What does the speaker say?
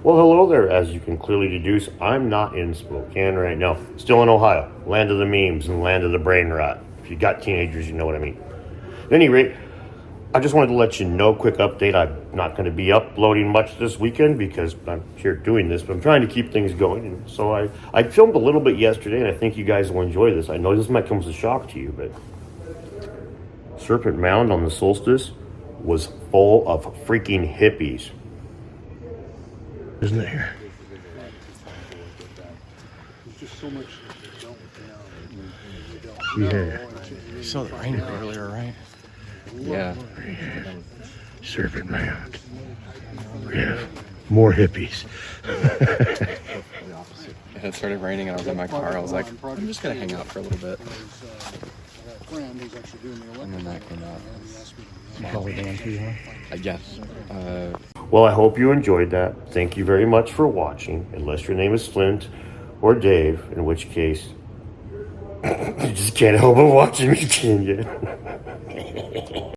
Well, hello there. As you can clearly deduce, I'm not in Spokane right now. Still in Ohio, land of the memes and land of the brain rot. If you got teenagers, you know what I mean. At any rate, I just wanted to let you know, quick update. I'm not going to be uploading much this weekend because I'm here doing this, but I'm trying to keep things going. And so I filmed a little bit yesterday, and I think you guys will enjoy this. I know this might come as a shock to you, but Serpent Mound on the solstice was full of freaking hippies. Isn't it here? Yeah. You saw the rain earlier, right? Yeah. Serpent Mound. We have more hippies. It started raining and I was in my car. I was like, I'm just going to hang out for a little bit. And then that came out. You probably doing too, huh? Yes. Well, I hope you enjoyed that. Thank you very much for watching. Unless your name is Flint or Dave, in which case, you just can't help but watching me, can you?